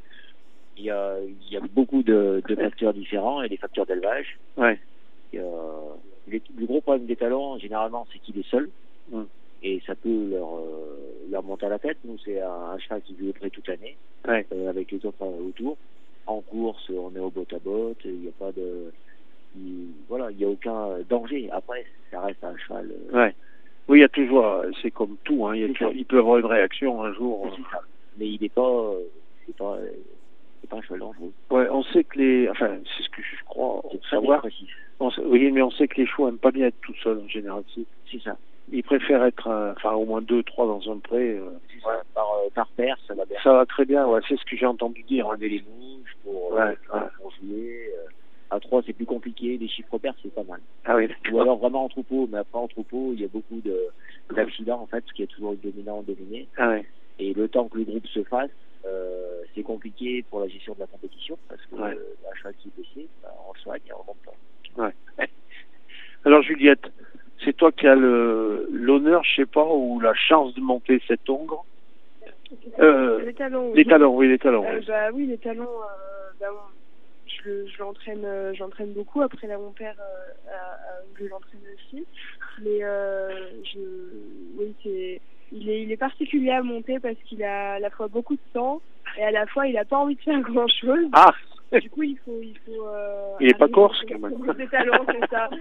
il y a, il y a beaucoup de, de facteurs différents et des facteurs d'élevage. Ouais. Il y a- les- le gros problème des talons, généralement, c'est qu'il est seul. Mm. Et ça peut leur, euh, leur monter à la tête. Nous, c'est un, un cheval qui vit près toute l'année, Ouais. euh, avec les autres euh, autour. En course, on est au botte à botte, il n'y a pas de. il- voilà, il n'y a aucun danger. Après, ça reste un cheval. euh, Ouais. Oui, il y a toujours, euh, c'est comme tout, hein, il, y a C'est toujours- ça. il peut avoir une réaction un jour. euh. c'est ça. Mais il n'est pas. euh, c'est pas. euh, c'est pas un cheval dangereux. Ouais, on sait que les, enfin, c'est ce que je crois C'est très savoir. précis. On sait- oui, mais on sait que les chevaux aiment pas bien être tout seuls en général. Si. C'est ça. Ils préfèrent être, euh, enfin, au moins deux, trois dans un pré. euh. C'est ça. Par, euh, par paire, ça va bien. Ça va très bien. Ouais, c'est ce que j'ai entendu dire. Pour hein. enlever les mouches, pour, Ouais, euh, ouais. pour jouer. euh, À trois, c'est plus compliqué. Les chiffres paires, c'est pas mal. Ah oui. Ou d'accord. alors vraiment en troupeau. Mais après, en troupeau, il y a beaucoup de d'accidents, en fait, parce qu'il y a toujours une dominante dominée. Ah ouais. Et le temps que le groupe se fasse, euh, c'est compliqué pour la gestion de la compétition, parce que Ouais. euh, un cheval qui est blessé, bah, on le soigne et on remonte pas. Ouais. Alors Juliette, c'est toi qui as le l'honneur, je sais pas, ou la chance de monter cet Hongre. Euh, Les talons, oui. les talons, oui, les talons. Euh, oui. bah oui, les talons, euh, bah, on- je, le- je l'entraîne, euh, j'entraîne beaucoup. Après là, mon père, euh, a- a- je l'entraîne aussi. Mais euh, je, oui, c'est, il est, il est particulier à monter parce qu'il a à la fois beaucoup de temps et à la fois il a pas envie de faire grand chose. Ah. Du coup, il faut, il faut. Euh, Il est pas arriver corse, sur- quand même. sur Des talons, c'est ça.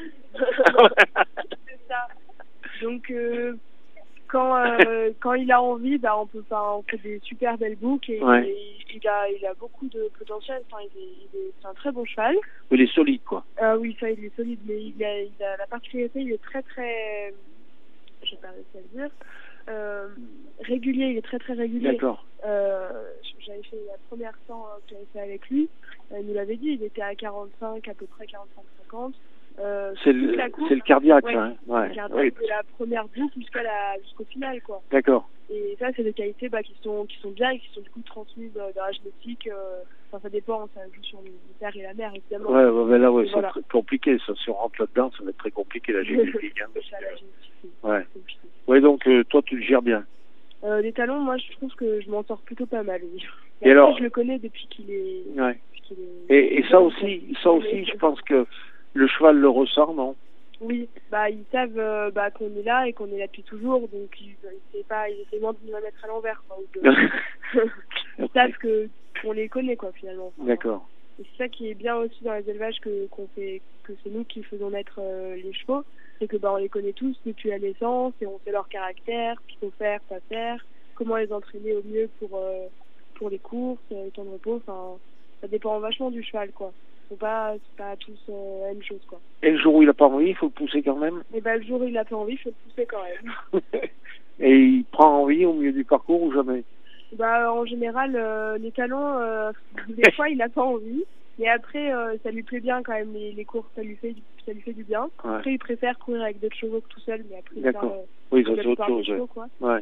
C'est ça. Donc euh, quand euh, quand il a envie, bah on peut pas, on fait des super belles boucles et, Ouais. et il a il a beaucoup de potentiel. Enfin, il est, il est- c'est un très bon cheval. Il est solide, quoi. Ah oui, ça il est solide, mais il a, il a la particularité, il est très très, je sais pas réussi à le dire, euh, régulier. Il est très très régulier. D'accord. Euh, j'avais fait la première temps euh, que j'avais fait avec lui. Euh, il nous l'avait dit, il était à quarante-cinq, à peu près quarante-cinq cinquante. Euh, C'est toute le, la course, c'est le cardiaque, ouais, ça. Hein. Ouais. le cardiaque Oui. de la première boucle jusqu'à la jusqu'au final, quoi. D'accord. Et ça, c'est des qualités bah, qui sont qui sont bien et qui sont du coup transmises euh, dans la génétique. Euh, enfin, ça dépend, ça joue sur le père et la mère, évidemment. Ouais, ouais, mais là, ouais, c'est Voilà. très compliqué. Ça, si on rentre là-dedans, ça va être très compliqué la génétique. Hein, parce C'est ça, la que- génétique, c'est Ouais. compliqué. Ouais, donc euh, toi, tu le gères bien. Euh, les talons, moi, je trouve que je m'en sors plutôt pas mal. Oui. Et Après, alors je le connais depuis qu'il est. Ouais. depuis qu'il est- Et, et ça aussi, ça aussi, je pense que le cheval le ressent, non? Oui, bah ils savent euh, bah, qu'on est là et qu'on est là depuis toujours, donc ils essaient pas, ils essaient moins de nous la mettre à l'envers, quoi. Ou de... ils savent que qu'on les connaît, quoi, finalement. Enfin, D'accord. et c'est ça qui est bien aussi dans les élevages que qu'on fait, que c'est nous qui faisons naître euh, les chevaux, c'est que bah on les connaît tous depuis la naissance et on sait leur caractère, ce qu'il faut faire, pas faire, comment les entraîner au mieux pour euh, pour les courses, euh, les temps de repos. Enfin, ça dépend vachement du cheval, quoi. Faut pas, c'est pas tous euh, la même chose, quoi. Et le jour où il a pas envie, il faut le pousser quand même. Et bah le jour où il a pas envie, faut le pousser quand même. Et il prend envie au milieu du parcours ou jamais? Bah en général, euh, les talons, euh, des fois il a pas envie, mais après euh, ça lui plaît bien quand même les, les courses, ça lui fait du, ça lui fait du bien. Ouais. Après il préfère courir avec d'autres chevaux que tout seul, mais après il D'accord. parle, Oui, de ça la c'est autre plupart des chose. chevaux, quoi. Ouais.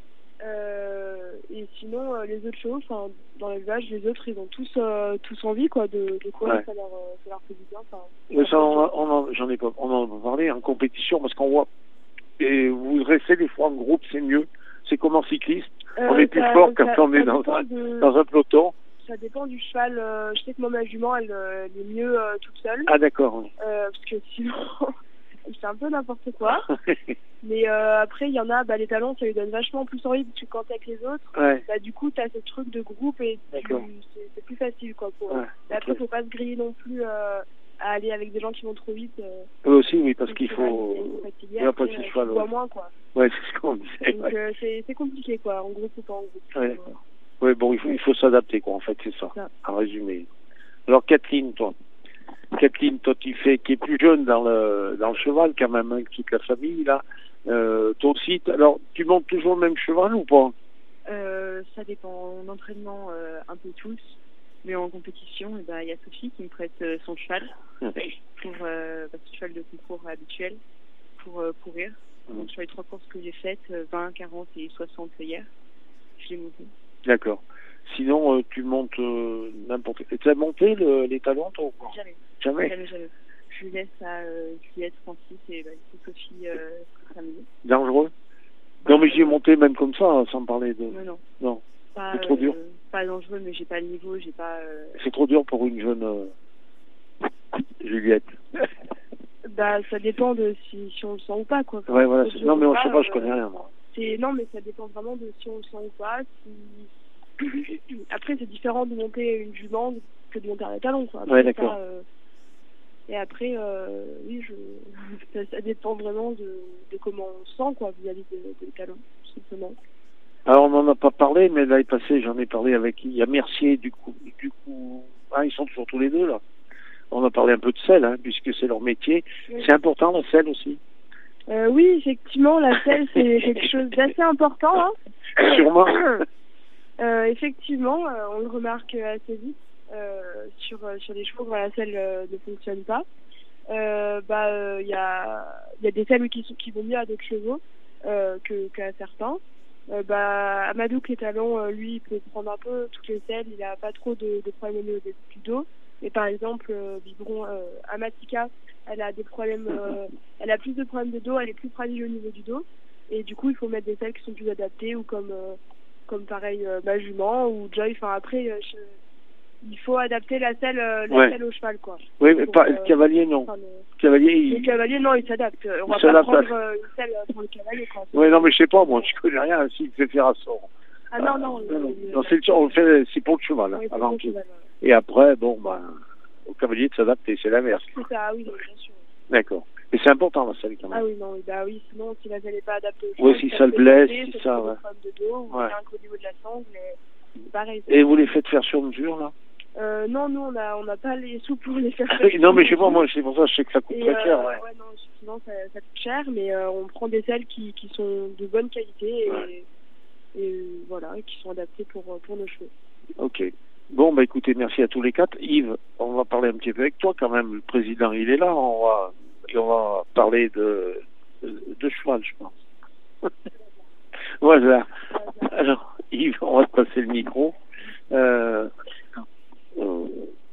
Euh, et sinon euh, les autres chevaux, enfin dans l'élevage, les autres ils ont tous euh, tous envie quoi de, de courir, Ouais. ça leur euh, ça leur fait du bien. Enfin, Mais ça, on, a- on en- j'en ai pas, on en a parlé en compétition parce qu'on voit. Et vous restez des fois en groupe, c'est mieux. C'est comme en cycliste. On est plus ça- fort quand ça- on est ça dans dépend un, de- dans un peloton. Ça dépend du cheval. euh, je sais que moi ma jument elle, euh, elle est mieux euh, toute seule. Ah d'accord. Euh, parce que sinon il fait un peu n'importe quoi. Mais euh, après il y en a, bah, les talons ça lui donne vachement plus envie parce que quand t'es avec les autres, Ouais. bah du coup t'as ce truc de groupe et tu- D'accord. c'est c'est plus facile quoi pour Ouais, mais après ok. faut pas se griller non plus euh, à aller avec des gens qui vont trop vite. Euh, Eux aussi, oui, parce donc, qu'il c'est faut. vrai, ils sont fatigués, il y a pas après, de euh, cheval, tu bois ouais. moins quoi. Ouais, c'est ce qu'on disait. Donc Ouais. euh, c'est c'est compliqué quoi, en groupe ou pas en groupe. Ouais, d'accord. Ouais, bon, il faut, il faut s'adapter, quoi, en fait, c'est ça, Ça. en résumé. Alors, Kathleen, toi, Kathleen, toi, tu fais, qui est plus jeune dans le, dans le cheval, quand même, hein, que toute la famille, là, Euh, toi aussi, t- alors, tu montes toujours le même cheval ou pas? Euh, ça dépend. En entraînement, euh, un peu tous. Mais en compétition, il eh ben, y a Sophie qui me prête euh, son cheval pour euh, bah, son cheval de concours habituel pour euh, courir. Donc sur les trois courses que j'ai faites, euh, vingt, quarante et soixante hier, je l'ai monté. D'accord. Sinon, euh, tu montes euh, n'importe quel. Tu as monté le, les talons, toi, ou pas? Jamais. Jamais. Jamais, jamais. Je lui laisse à euh, Juliette, Francis et bah, Sophie euh, samedi. Dangereux? Non, mais j'y ai monté même comme ça, hein, sans parler de... Non, non. Non. Pas, C'est trop dur. Euh, pas dangereux, mais j'ai pas le niveau, j'ai pas... Euh... C'est trop dur pour une jeune euh, Juliette. Bah, ça dépend de si, si on le sent ou pas, quoi. Ouais, voilà. Je Non, mais on pas, sait pas, je euh, connais rien, moi. C'est... Non, mais ça dépend vraiment de si on le sent ou pas. Si... Après, c'est différent de monter une jument que de monter un talon, quoi. Après, ouais, d'accord. Ça, euh... Et après, euh, oui, je... ça, ça dépend vraiment de, de comment on se sent, quoi, vis-à-vis de, de talons, tout simplement. Alors, on n'en a pas parlé, mais l'année passée, j'en ai parlé avec... Il y a Mercier, du coup... Du coup... Ah, ils sont toujours tous les deux, là. On a parlé un peu de selle, hein, puisque c'est leur métier. Oui. C'est important, la selle, aussi. Euh, oui, effectivement, la selle, c'est quelque chose d'assez important. Hein. Sûrement. euh, effectivement, euh, on le remarque assez vite euh, sur, sur les chevaux quand la selle euh, ne fonctionne pas. Euh, bah, il euh, y, a, y a des selles qui, sont, qui vont mieux à d'autres chevaux euh, que, qu'à certains. Euh, bah, Amadou, les talons, euh, lui, il peut prendre un peu toutes les selles. Il n'a pas trop de, de problèmes au niveau du dos. Mais par exemple, euh, Biberon, euh, Amatika, elle a des problèmes, euh, elle a plus de problèmes de dos, elle est plus fragile au niveau du dos, et du coup il faut mettre des selles qui sont plus adaptées, ou comme, euh, comme pareil euh, ma jument ou Joy. Enfin après, euh, je, il faut adapter la selle, euh, la ouais. selle au cheval, quoi. Oui, mais pour, pas euh, le cavalier, non. Enfin, le... Cavalier, il... le cavalier, non, il s'adapte. On il va pas prendre euh, une selle pour le cavalier, quoi. Oui, non, mais je sais pas, moi, je connais rien. S'il fait faire à son. Ah non, non. Euh, non, le, non c'est le, on le fait, c'est pour le cheval, oui, avant tout. tout. Cheval, ouais. Et après, bon, ben, au cavalier de s'adapter, c'est l'inverse. C'est ça, oui, bien sûr. D'accord. Mais c'est important, la selle, quand même. Ah oui, non, bah oui, sinon, si la selle n'est pas adaptée au cheval, oui, si ça, ça le blesse, si ça, ça ouais. de dos, ou ouais. un au niveau de la sangle, mais c'est pareil. Et vous les faites faire sur mesure, là? Euh, non, nous, on n'a on a pas les sous pour les faire. Non, mais je sais pas, moi, c'est pour ça que je sais que ça coûte et très euh, cher. Ouais, ouais non, effectivement, ça, ça coûte cher, mais euh, on prend des selles qui, qui sont de bonne qualité et, ouais. et voilà, et qui sont adaptées pour, pour nos cheveux. Ok. Bon, bah écoutez, merci à tous les quatre. Yves, on va parler un petit peu avec toi quand même. Le président, il est là. On va, et on va parler de, de, de cheval, je pense. Voilà. Alors, Yves, on va te passer le micro. Euh, euh,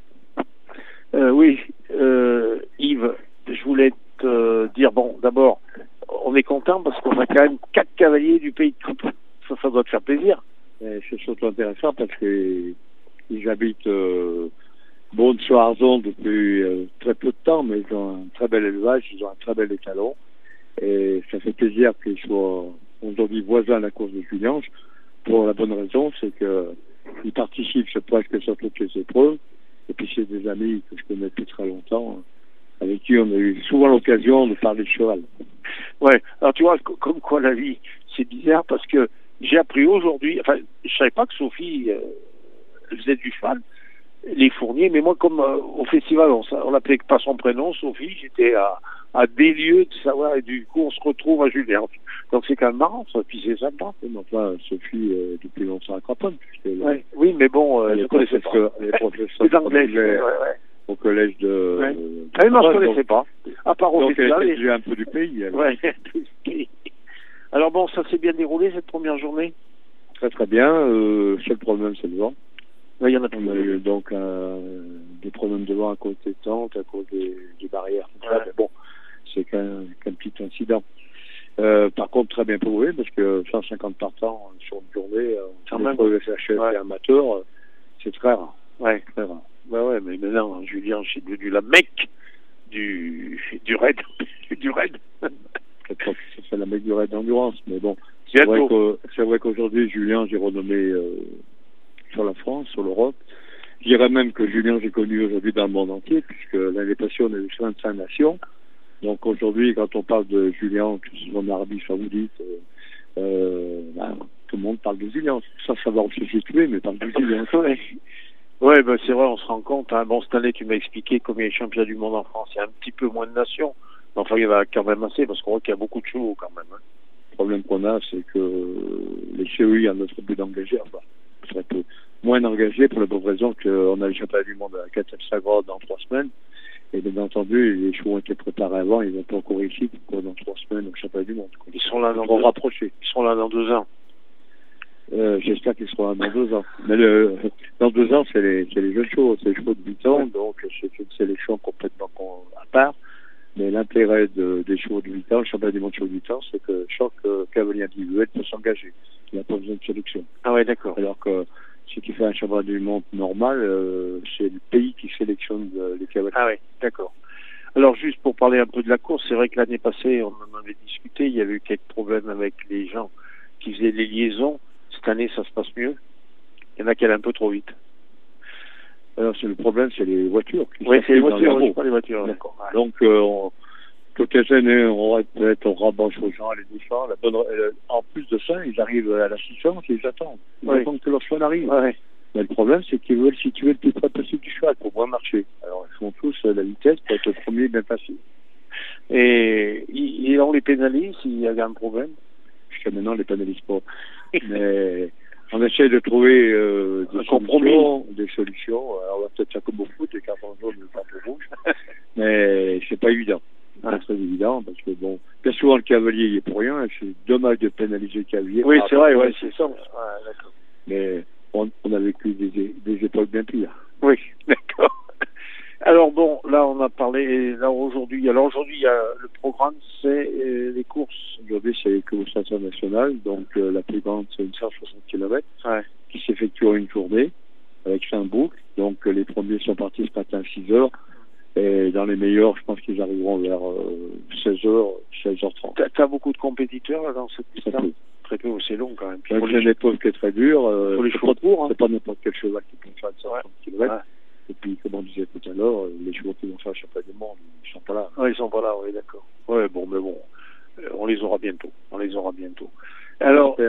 euh, oui, euh, Yves, je voulais te dire, bon, d'abord, on est content parce qu'on a quand même quatre cavaliers du pays de Coupe. Ça, ça doit te faire plaisir. Et c'est surtout intéressant parce que ils habitent euh, Beaune-sur-Arzon depuis euh, très peu de temps, mais ils ont un très bel élevage, ils ont un très bel étalon. Et ça fait plaisir qu'ils soient aujourd'hui voisins de la course de Juliange, pour la bonne raison, c'est que ils participent presque sur toutes les épreuves. Et puis c'est des amis que je connais depuis très longtemps, avec qui on a eu souvent l'occasion de parler de cheval. Ouais, alors tu vois, comme quoi la vie, c'est bizarre parce que j'ai appris aujourd'hui, enfin, je savais pas que Sophie euh, faisait du cheval, les Fourniers, mais moi, comme euh, au festival, on, on l'appelait pas son prénom, Sophie, j'étais à, à des lieux de savoir, et du coup, on se retrouve à Julien. Donc c'est quand même marrant, ça, puis c'est sympa. Mais enfin, Sophie, euh, depuis longtemps à Craponne, puisque... Ouais. Oui, mais bon, euh, elle je est connaissais pas. Elle est professeure d'anglais, ouais, ouais. Au collège de... Ouais. Euh, ah oui, non, je ne connaissais donc, pas. À part au donc festival. elle était un peu du pays. Elle. Ouais, du pays. Alors bon, ça s'est bien déroulé, cette première journée? Très très bien. Euh, seul problème, c'est le vent. Oui, il y en a plus. On a eu donc euh, des problèmes de vent à cause des tentes, à cause des, des barrières. Tout ça. Ouais. Mais bon, c'est qu'un, qu'un petit incident. Euh, par contre, très bien prouvé, parce que cent cinquante partants sur une journée, quand euh, pour les S H F ouais. et amateurs, c'est très rare. Ouais. Très rare. Bah ouais, mais maintenant, Julien, c'est devenu la Mecque du, du raid. du raid. Peut-être pas que c'est la Mecque du raid d'endurance, mais bon. C'est vrai, que, c'est vrai qu'aujourd'hui, Julien, j'ai renommé euh, sur la France, sur l'Europe. Je dirais même que Julien, j'ai connu aujourd'hui dans le monde entier, puisque l'année passée, on a eu vingt-cinq nations. Donc aujourd'hui, quand on parle de Julien, que ce soit en Arabie Saoudite, euh, euh, ben, tout le monde parle de Julien. Sans savoir où se situer, mais parle de Julien. Ouais, ouais ben c'est vrai, on se rend compte. Hein. Bon, cette année, tu m'as expliqué combien il y a championnats du monde en France. Il y a un petit peu moins de nations. Enfin, il y en a quand même assez, parce qu'on voit qu'il y a beaucoup de chevaux quand même. Hein. Le problème qu'on a, c'est que les C E I, en notre but d'engager, enfin, très peu moins engagés pour la bonne raison qu'on a le championnat du monde à la Catel-Sagrade dans trois semaines. Et bien entendu, les chevaux ont été préparés avant, ils n'ont pas encore réussi pour dans trois semaines au championnat du monde. Ils sont là dans deux deux rapprochés. Ils sont là dans deux ans. Euh, J'espère qu'ils seront là dans deux ans. Mais le, dans deux ans, c'est les, les jeunes chevaux, c'est les chevaux de huit ans, donc c'est une sélection complètement à part. Mais l'intérêt de, des chevaux de huit ans, le championnat du monde chevaux de huit ans, c'est que chaque euh, cavalier individuel peut s'engager. Il n'a pas besoin de sélection. Ah ouais, d'accord. Alors que ce qui fait un championnat du monde normal, euh, c'est le pays qui sélectionne euh, les cavaliers. Ah ouais, d'accord. Alors juste pour parler un peu de la course, c'est vrai que l'année passée, on en avait discuté, il y avait eu quelques problèmes avec les gens qui faisaient les liaisons. Cette année, ça se passe mieux. Il y en a qui allaient un peu trop vite. Alors c'est le problème, c'est les voitures. Oui, c'est les voitures, oui, pas les voitures. D'accord. Ouais. Donc euh, on, toutes les années, on répète, on rabâche aux gens, les différents. La bonne, euh, en plus de ça, ils arrivent à l'assistance et ils attendent. Ils oui. attendent que leur cheval arrive. Ouais. Mais le problème, c'est qu'ils veulent situer le plus près possible du cheval pour pouvoir marcher. Alors ils font tous euh, la vitesse pour être le premier bien facile. Et, et on les pénalise s'il y a un problème? Jusqu'à maintenant, on les pénalise pas. Mais on essaie de trouver euh, des, solutions, des solutions. Alors, on va peut-être faire comme au foot, des cartons jaunes et des cartons rouges. Mais c'est pas évident. C'est pas très évident parce que bon, bien souvent le cavalier il est pour rien. C'est dommage de pénaliser le cavalier. Oui, c'est vrai, ouais, c'est ça. Ouais, d'accord. Mais on, on a vécu des, des époques bien pires. Oui, d'accord. Alors bon, là on a parlé, là aujourd'hui, alors aujourd'hui il y a le programme, c'est euh, les courses. Aujourd'hui c'est les courses internationales, donc euh, la plus grande c'est une cent soixante kilomètres ouais. qui s'effectue en une journée avec cinq boucles. Donc euh, les premiers sont partis ce matin à six heures et dans les meilleurs je pense qu'ils arriveront vers euh, seize heures, seize heures trente. T'as, t'as beaucoup de compétiteurs là, dans cette distance? Très peu. Très peu, c'est long quand même. Puis c'est une épreuve qui est très dure. Euh, pour les chevaux de cours, hein. C'est pas n'importe quel cheval qui peut faire cent soixante ouais. kilomètres. Ouais. Et puis, comme on disait tout à l'heure, les chevaux qui vont faire le championnat du monde, ils sont pas là. Oui, ils sont pas là, oui, d'accord. Oui, bon, mais bon, euh, on les aura bientôt. On les aura bientôt. Alors,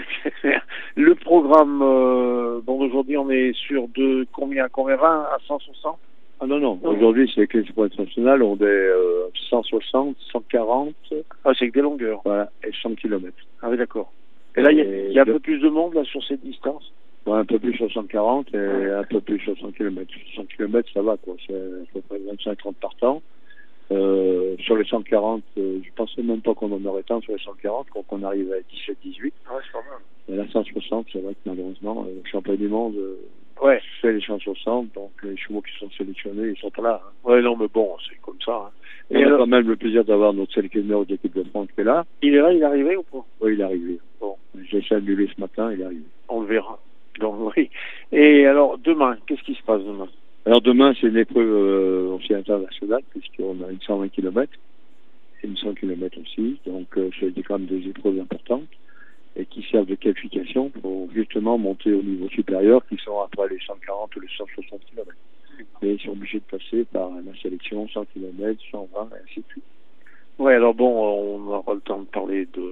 le programme, euh, bon, aujourd'hui, on est sur de combien, combien, vingt à cent soixante? Ah non, non, non. Aujourd'hui, c'est avec les sports internationales, on est euh, cent soixante, cent quarante. Ah, c'est que des longueurs. Voilà, et cent kilomètres. Ah oui, d'accord. Et là, il y, y a un peu plus de monde, là, sur cette distance? Ouais, un peu plus sur cent quarante et un peu plus sur cent kilomètres. cent kilomètres, ça va, quoi. C'est à peu près vingt-cinq à trente par temps. Euh, sur les cent quarante, euh, je pensais même pas qu'on en aurait tant sur les cent quarante, quand on arrive à dix-sept à dix-huit. Ah ouais, c'est pas mal. Et là, cent soixante, c'est vrai que malheureusement, euh, le championnat du monde, euh, ouais. fait les cent soixante, donc les chevaux qui sont sélectionnés, ils sont pas là. Hein. Ouais, non, mais bon, c'est comme ça. Hein. Et, et on alors... a quand même le plaisir d'avoir notre sélectionneur de l'équipe de France qui est là. Il est là, il est arrivé ou pas? Oui, il est arrivé. Bon. J'ai salué ce matin, il est arrivé. On le verra. Donc, oui. Et alors, demain, qu'est-ce qui se passe demain? Alors, demain, c'est une épreuve euh, aussi internationale, puisqu'on a une cent vingt kilomètres et une cent kilomètres aussi. Donc, euh, c'est quand même des épreuves importantes et qui servent de qualification pour justement monter au niveau supérieur, qui sont après les cent quarante ou les cent soixante kilomètres. Mais ils sont obligés de passer par la sélection cent kilomètres, cent vingt, et ainsi de suite. Oui, alors bon, on aura le temps de parler de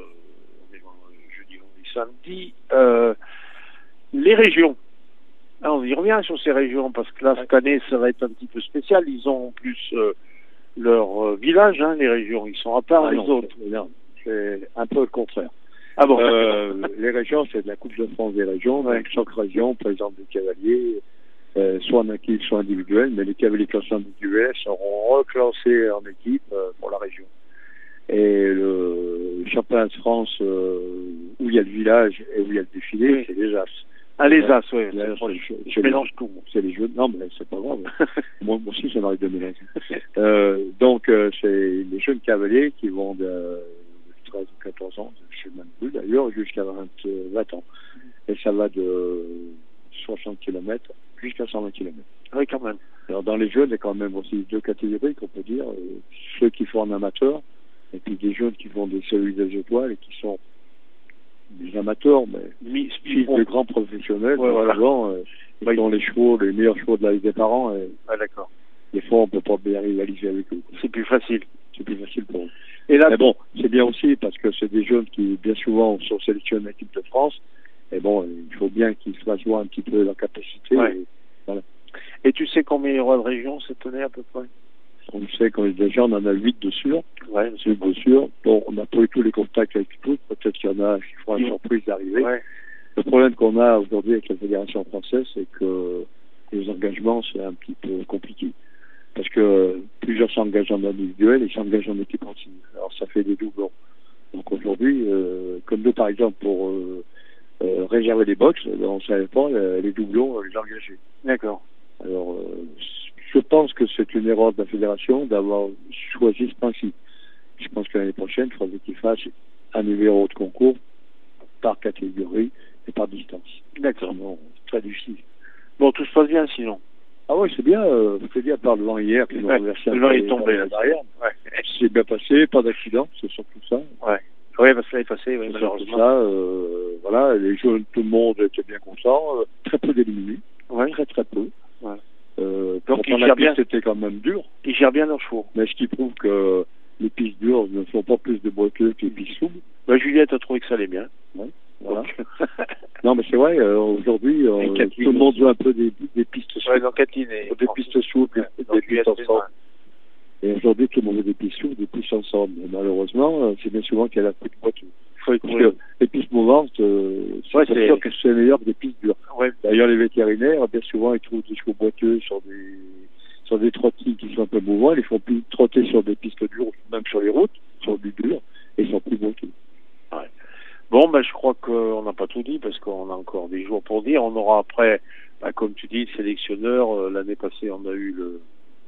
jeudi, vendredi, samedi. Euh, Les régions. Alors, on y revient sur ces régions parce que là, cette année, ça va être un petit peu spécial. Ils ont en plus euh, leur euh, village, hein, les régions. Ils sont à part ah les non, autres. C'est, non, c'est un peu le contraire. Ah bon euh, Les régions, c'est de la Coupe de France des régions. Ouais. Donc, chaque région présente des cavaliers, euh, soit en équipe, soit individuels. Mais les cavaliers classés individuels seront reclassés en équipe euh, pour la région. Et le championnat de France, euh, où il y a le village et où il y a le défilé, oui. C'est les As. Ah, les As, oui. Je, je mélange tout. C'est les jeux. Non, mais c'est pas grave. moi, moi aussi, ça m'arrive de mélanger. euh, donc, euh, c'est les jeunes cavaliers qui vont de treize ou quatorze ans, je ne sais même plus d'ailleurs, jusqu'à vingt, vingt ans. Et ça va de soixante kilomètres jusqu'à cent vingt kilomètres. Oui, quand même. Alors, dans les jeunes, il y a quand même aussi deux catégories qu'on peut dire. Euh, ceux qui font en amateur, et puis des jeunes qui font des cellules des étoiles et qui sont des amateurs, mais fils de grands professionnels. Ouais, voilà. Souvent, euh, ils ouais. ont les chevaux, les meilleurs chevaux de la vie des parents. Et ah, d'accord. Des fois, on peut pas bien rivaliser avec eux. C'est plus facile. C'est plus facile pour eux. Et là, mais bon, c'est bien aussi parce que c'est des jeunes qui, bien souvent, sont sélectionnés en équipe de France. Et bon, il faut bien qu'ils fassent voir un petit peu leur capacité. Ouais. Et, voilà. Et tu sais combien il y aura de régions cette année à peu près? On sait qu'on est déjà, on en a huit de sûrs. Ouais. C'est de sûrs. Bon, on n'a pas eu tous les contacts avec tous. Peut-être qu'il y en a qui feront une surprise d'arriver. Ouais. Le problème qu'on a aujourd'hui avec la Fédération française, c'est que les engagements, c'est un petit peu compliqué. Parce que plusieurs s'engagent en individuel et s'engagent en équipe continue. Alors ça fait des doublons. Donc aujourd'hui, euh, comme nous par exemple, pour euh, euh, réserver les box, on ne savait pas euh, les doublons, euh, les engager. D'accord. Alors euh, je pense que c'est une erreur de la Fédération d'avoir choisi ce principe. Je pense que l'année prochaine, il faudrait qu'il fasse un numéro de concours par catégorie et par distance. D'accord. Sinon, très difficile. Bon, tout se passe bien sinon. Ah oui, c'est bien. Euh, c'est bien par le vent hier qui nous Ouais, renversé. le vent est tombé là derrière. Ouais. C'est bien passé, pas d'accident, c'est surtout ça. Ouais. Oui, parce que l'année passée, oui, C'est malheureusement. surtout ça. Euh, voilà, les jeunes, tout le monde était bien content. Euh, très peu d'éliminés. Ouais. Très très peu. Ouais. Euh, Donc ils la gèrent piste, bien. c'était quand même dur. Ils gèrent bien leurs chevaux. Mais ce qui prouve que les pistes dures ne font pas plus de boiteux que les pistes souples. Bah, Juliette a trouvé que ça allait bien. Ouais. Voilà. Donc... non, mais c'est vrai, euh, aujourd'hui, euh, tout le monde joue un peu des, des pistes souples. Ouais, donc Catherine et... Des pistes souples, ouais, des, donc des pistes ensemble. Et aujourd'hui, tout le monde veut des pistes souples, des pistes ensemble. Et malheureusement, euh, c'est bien souvent qu'il y a la plus de boiteux. Faut Parce que les pistes mouvantes, euh, c'est ouais, pas sûr que c'est meilleur que des pistes dures. Ouais. D'ailleurs, les vétérinaires, bien souvent, ils trouvent des chevaux boiteux sur des, sur des trottis qui sont un peu mouvants. Ils les font plus trotter sur des pistes dures, même sur les routes, sur du dur, et ils sont plus boiteux. Ouais. Bon, ben, je crois qu'on n'a pas tout dit parce qu'on a encore des jours pour dire. On aura après, ben, comme tu dis, le sélectionneur. Euh, l'année passée, on a eu le,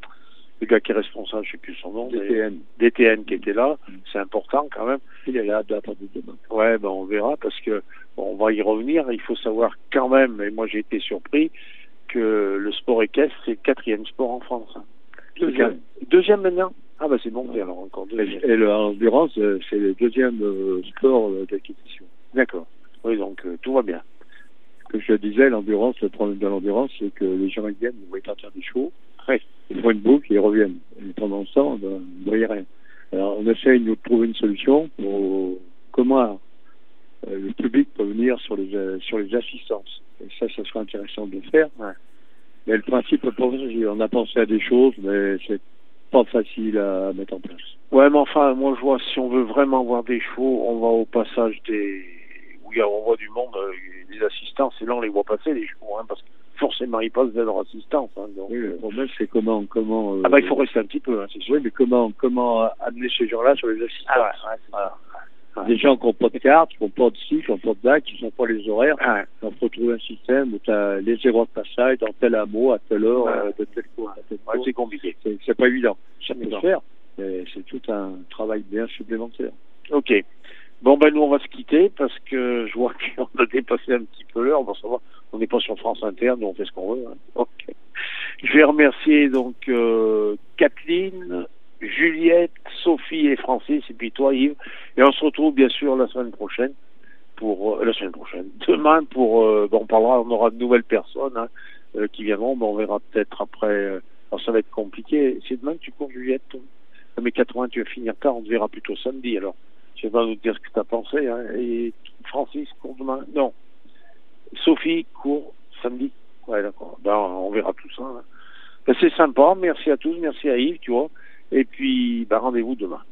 le gars qui est responsable, je ne sais plus son nom. D T N. D T N qui était là. Mmh. C'est important quand même. Il est là, à partir de demain. Ouais, ben, on verra parce que bon, on va y revenir. Il faut savoir quand même, et moi j'ai été surpris, que le sport équestre, c'est le quatrième sport en France. Deuxième. Deuxième maintenant. Ah bah c'est bon, ouais. Alors encore deuxième. Et, et l'endurance, c'est le deuxième euh, sport euh, d'acquisition. D'accord. Oui, donc euh, tout va bien. Comme je le disais, l'endurance, le problème de l'endurance, c'est que les gens viennent, ils voient partir des chevaux, oui. Ils font une boucle et ils reviennent. Et pendant ce temps, ben, vous ne voyez rien. Alors on essaye de trouver une solution pour comment euh, le public peut venir sur les, euh, sur les assistances. Et ça, ça serait intéressant de le faire. Ouais. Mais le principe est pas facile. On a pensé à des choses, mais c'est pas facile à mettre en place. Ouais, mais enfin, moi je vois, si on veut vraiment voir des chevaux, on va au passage des... où il y a, on voit du monde, euh, des assistances, et là on les voit passer, les chevaux, hein, parce que forcément ils passent vers leur assistance. Hein, donc, oui, le problème c'est comment... comment euh, ah bah il faut rester un petit peu, hein, c'est sûr. Oui, mais comment, comment amener ces gens-là sur les assistances. Ah ouais, ouais, voilà. Ouais. Des gens qui n'ont pas de carte, qui n'ont pas de ci, qui n'ont pas de là, qui n'ont pas les horaires. Ouais. Il faut trouver un système où tu as les zéros de passage dans tel hameau, à telle heure, ouais. euh, de tel coin. Ouais, c'est compliqué. C'est pas évident. Ça peut se faire, mais c'est tout un travail bien supplémentaire. Ok. Bon, ben nous, on va se quitter parce que je vois qu'on a dépassé un petit peu l'heure. On va savoir, on n'est pas sur France Inter, nous on fait ce qu'on veut. Hein. Ok. Je vais remercier donc euh, Kathleen, Juliette, Sophie et Francis, et puis toi Yves. Et on se retrouve bien sûr la semaine prochaine. Pour euh, la semaine prochaine. Demain, pour euh, bon, on parlera, on aura de nouvelles personnes hein, euh, qui viendront. Ben, on verra peut-être après. Euh, alors ça va être compliqué. C'est demain que tu cours, Juliette. Toi mais quatre-vingts, tu vas finir tard. On te verra plutôt samedi. Alors, je vais pas nous dire ce que tu as pensé. Hein. Et Francis court demain. Non. Sophie court samedi. Ouais, d'accord. Ben, on verra tout ça. Hein. Ben, c'est sympa. Merci à tous. Merci à Yves, tu vois. Et puis, ben, rendez-vous demain.